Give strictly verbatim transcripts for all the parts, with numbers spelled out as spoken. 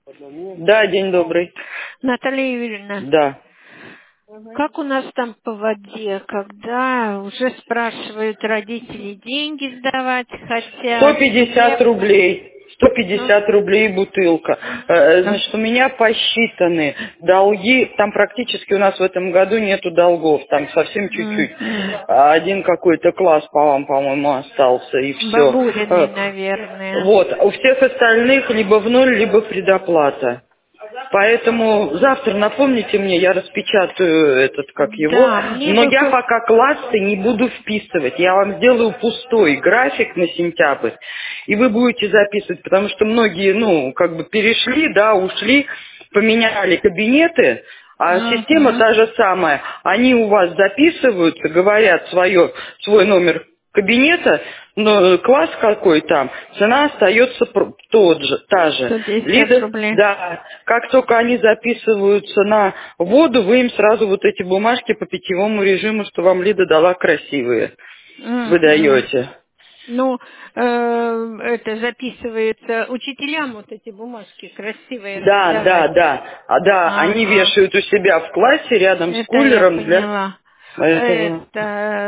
Да, день добрый. Наталья Юрьевна, Да. как у нас там по воде, когда уже спрашивают родители деньги сдавать сто хотят? пятьдесят Хлеб. рублей. сто Ну, пятьдесят рублей бутылка. Э, да. Значит, у меня посчитаны долги. Там практически у нас в этом году нету долгов. Там совсем чуть-чуть. Мгм. А Один какой-то класс по вам, по-моему, остался, и все. Бабуриной, наверное. Вот. У всех остальных либо в ноль, либо предоплата. Поэтому завтра напомните мне, я распечатаю этот, как его. Да, мне Но бы я хоть... пока классы не буду вписывать. Я вам сделаю пустой график на сентябрь. И вы будете записывать, потому что многие, ну, как бы перешли, да, ушли, поменяли кабинеты, а система Мгм. та же самая. Они у вас записываются, говорят свое, свой номер кабинета, но класс какой там, цена остается пр- тот же, та же. сто пятьдесят Лида, рублей. да, как только они записываются на воду, вы им сразу вот эти бумажки по питьевому режиму, что вам Лида дала, красивые, Мгм. выдаете. Ну, э, это записывается учителям вот эти бумажки красивые Да, да, раздавать. да, а, да, они Ага. вешают у себя в классе рядом с Это я кулером для поняла. этого. Это,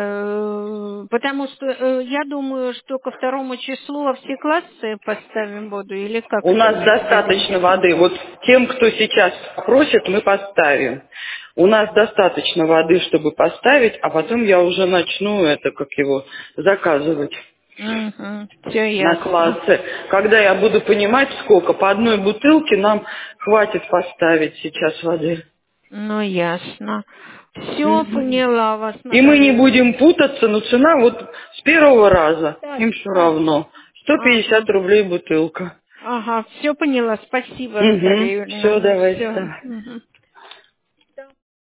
э, потому что э, я думаю, что ко второму числу во все классы поставим воду, или как У это нас вы достаточно делаете? воды. Вот тем, кто сейчас просит, мы поставим. У нас достаточно воды, чтобы поставить, а потом я уже начну это, как его, заказывать Угу, все на ясно. классы. Когда я буду понимать, сколько, по одной бутылке нам хватит поставить сейчас воды. Ну, ясно. Все Мгм. поняла вас, И мы не Наталья Юрьевна. будем путаться, но цена вот с первого раза, Так, им все так. равно. сто пятьдесят Ага. рублей бутылка. Ага, все поняла. Спасибо, Наталья Угу. Юрьевна. Все, Ну, давайте, все. давай.